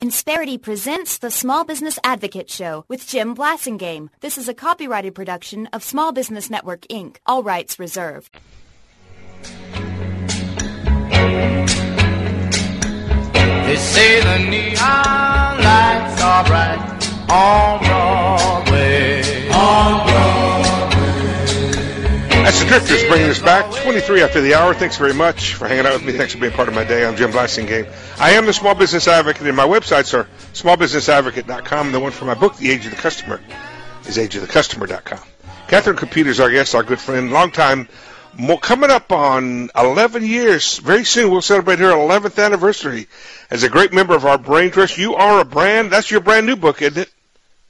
Insperity presents the Small Business Advocate Show with Jim Blasingame. This is a copyrighted production of Small Business Network, Inc. All rights reserved. They say the neon lights are bright on Broadway. On Broadway. That's the Drifters bringing us back 23 after the hour. Thanks very much for hanging out with me. Thanks for being part of my day. I'm Jim Blasingame. I am the Small Business Advocate, and my websites are smallbusinessadvocate.com. The one for my book, The Age of the Customer, is ageofthecustomer.com. Catherine Computer's our guest, our good friend, long time. Coming up on 11 years. Very soon we'll celebrate her 11th anniversary as a great member of our Brain Trust. You Are a Brand. That's your brand new book, isn't it?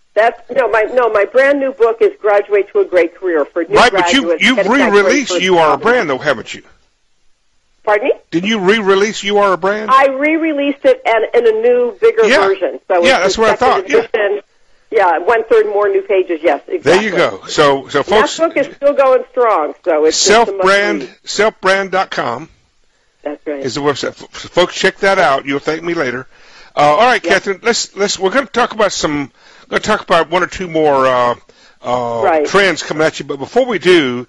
My brand new book is Graduate to a Great Career for new graduates. Right, but you've re-released You Are a Brand, though, haven't you? Pardon me? Didn't you re-release You Are a Brand? I re-released it in a new, bigger version. So that's what I thought. Yeah, 1/3 more new pages. Yes, exactly. There you go. So folks, that book is still going strong. So it's selfbrand.com. That's right. Is the website. Folks, check that out. You'll thank me later. All right, yep. Catherine. We're going to talk about one or two more trends coming at you. But before we do,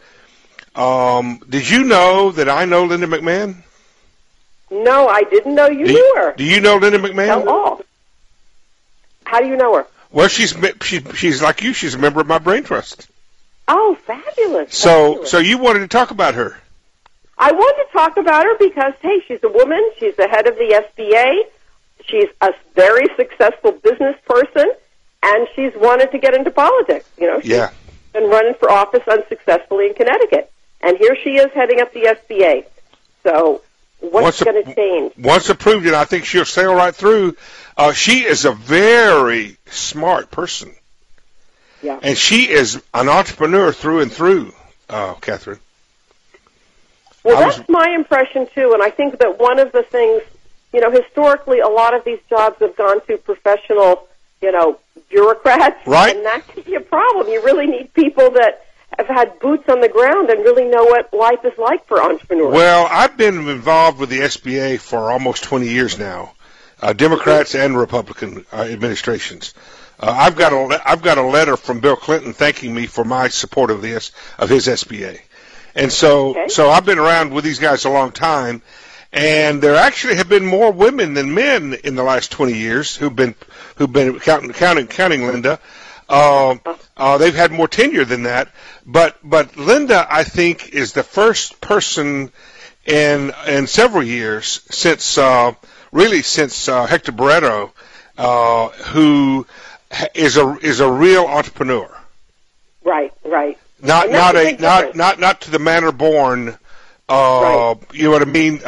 did you know that I know Linda McMahon? No, I didn't know you knew her. Do you know Linda McMahon? No. How do you know her? Well, she's like you. She's a member of my Brain Trust. Oh, fabulous! So you wanted to talk about her? I wanted to talk about her because, hey, she's a woman. She's the head of the SBA. She's a very successful business person, and she's wanted to get into politics. She's been running for office unsuccessfully in Connecticut, and here she is heading up the SBA. So what's going to change? Once approved, and I think she'll sail right through. She is a very smart person. Yeah. And she is an entrepreneur through and through, Catherine. Well, that's my impression, too, and I think that one of the things, historically, a lot of these jobs have gone to professional, bureaucrats. Right. And that can be a problem. You really need people that have had boots on the ground and really know what life is like for entrepreneurs. Well, I've been involved with the SBA for almost 20 years now. Democrats and Republican administrations. I've got a letter from Bill Clinton thanking me for my support of his SBA, and so I've been around with these guys a long time, and there actually have been more women than men in the last 20 years who've been counting Linda. They've had more tenure than that, but Linda, I think, is the first person in several years since Hector Barreto, who is a real entrepreneur. Right. Not to the manner born. Right. You know what I mean?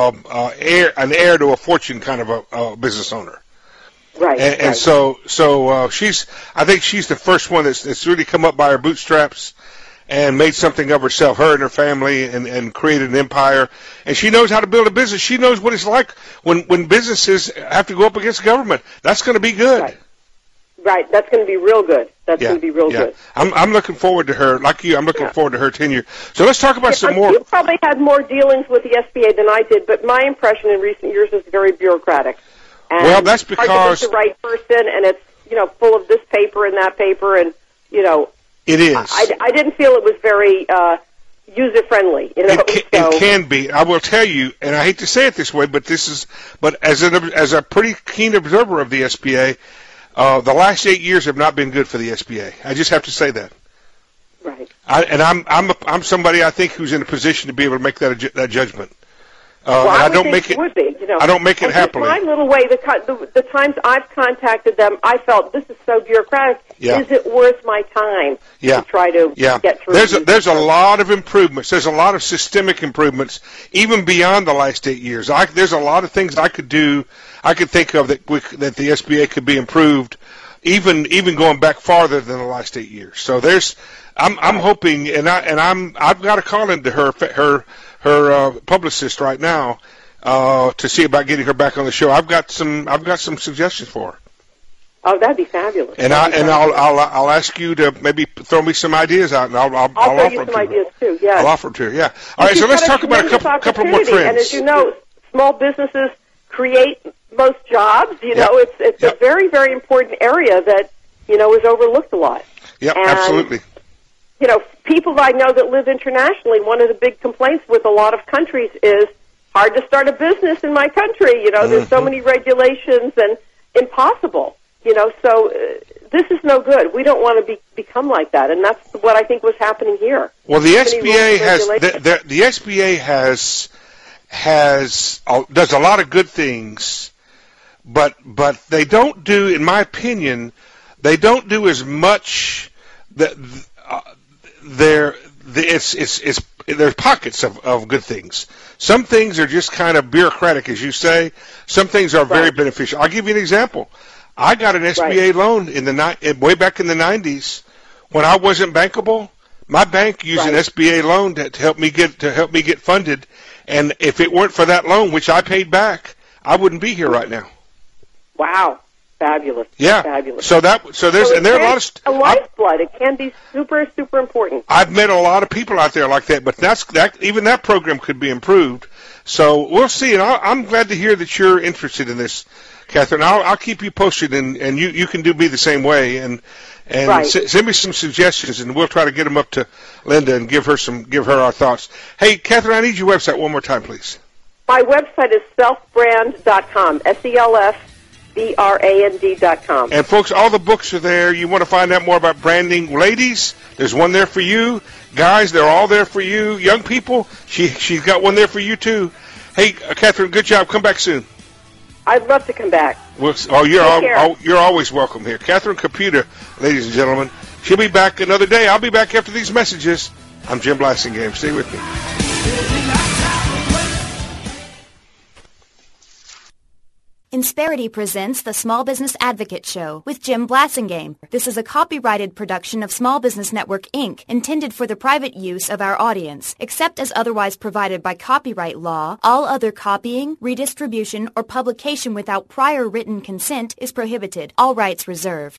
An heir to a fortune kind of a business owner. Right. And so I think she's the first one that's really come up by her bootstraps and made something of herself, her and her family, and created an empire. And she knows how to build a business. She knows what it's like when businesses have to go up against government. That's going to be good. Right. That's going to be real good. That's going to be real good. I'm looking forward to her. Like you, I'm looking forward to her tenure. So let's talk about some more. You probably had more dealings with the SBA than I did, but my impression in recent years is very bureaucratic. And well, that's because hard to get the right person, and it's full of this paper and that paper, and It is. I didn't feel it was very user-friendly. It can be. I will tell you, and I hate to say it this way, but as a pretty keen observer of the SBA, the last 8 years have not been good for the SBA. I just have to say that. Right. I'm somebody I think who's in a position to be able to make that judgment. I don't make it. I don't make it happily. My little way. The times I've contacted them, I felt this is so bureaucratic. Yeah. Is it worth my time to try to get through? There's a lot of improvements. There's a lot of systemic improvements, even beyond the last 8 years. There's a lot of things I could do. I could think of that the SBA could be improved, even going back farther than the last 8 years. So I'm hoping, and I've got to call into her publicist right now to see about getting her back on the show. I've got some suggestions for her. Oh, that'd be fabulous. I'll ask you to maybe throw me some ideas out, and I'll throw you some ideas too. Yeah, I'll offer them to her. Yeah. All right. So let's talk about a couple more trends. And as you know, small businesses create most jobs. You know, it's a very, very important area that, you know, is overlooked a lot. Yep, and, absolutely. You know, people I know that live internationally, one of the big complaints with a lot of countries is hard to start a business in my country. You know, there's so many regulations and impossible. You know, so this is no good. We don't want to become like that, and that's what I think was happening here. Well, the SBA does a lot of good things, but they don't do, in my opinion, they don't do as much. There's pockets of good things. Some things are just kind of bureaucratic, as you say. Some things are very beneficial. I'll give you an example. I got an SBA loan way back in the 90s when I wasn't bankable. My bank used an SBA loan to help me get funded, and if it weren't for that loan, which I paid back, I wouldn't be here right now. Wow. Fabulous. Yeah. Fabulous. So there are a lot of a lifeblood. It can be super, super important. I've met a lot of people out there like that, but even that program could be improved. So we'll see. And I'm glad to hear that you're interested in this, Catherine. I'll keep you posted, and you can do me the same way, and send me some suggestions, and we'll try to get them up to Linda and give her our thoughts. Hey, Catherine, I need your website one more time, please. My website is selfbrand.com. SELFBRAND.com. And folks, all the books are there. You want to find out more about branding. Ladies, there's one there for you. Guys, they're all there for you. Young people, she's got one there for you too. Hey, Catherine, good job. Come back soon. I'd love to come back. You're always welcome here. Catherine Caputa, ladies and gentlemen. She'll be back another day. I'll be back after these messages. I'm Jim Blasingame. Stay with me. Insperity presents the Small Business Advocate Show with Jim Blasingame. This is a copyrighted production of Small Business Network, Inc., intended for the private use of our audience. Except as otherwise provided by copyright law, all other copying, redistribution, or publication without prior written consent is prohibited. All rights reserved.